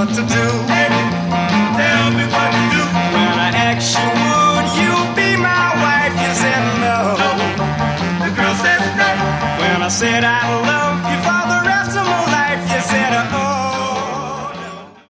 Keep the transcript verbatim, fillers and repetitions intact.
what to do. Hey, tell me what to do. When I asked you, would you be my wife? You said no. No. The girl said no. When I said I